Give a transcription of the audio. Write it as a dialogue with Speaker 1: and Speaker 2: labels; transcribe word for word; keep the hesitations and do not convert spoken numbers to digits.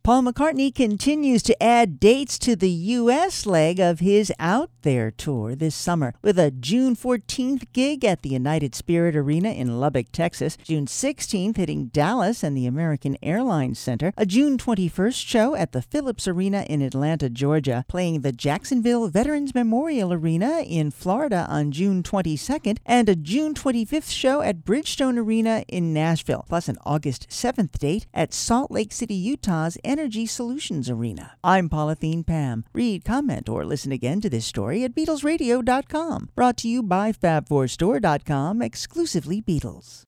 Speaker 1: Paul McCartney continues to add dates to the U S leg of his Out There tour this summer with a June fourteenth gig at the United Spirit Arena in Lubbock, Texas, June sixteenth hitting Dallas and the American Airlines Center, a June twenty-first show at the Phillips Arena in Atlanta, Georgia, playing the Jacksonville Veterans Memorial Arena in Florida on June twenty-second, and a June twenty-fifth show at Bridgestone Arena in Nashville, plus an August seventh date at Salt Lake City, Utah's Energy Solutions Arena. I'm Pauline Pam. Read, comment, or listen again to this story at Beatles Radio dot com. Brought to you by Fab four Store dot com, exclusively Beatles.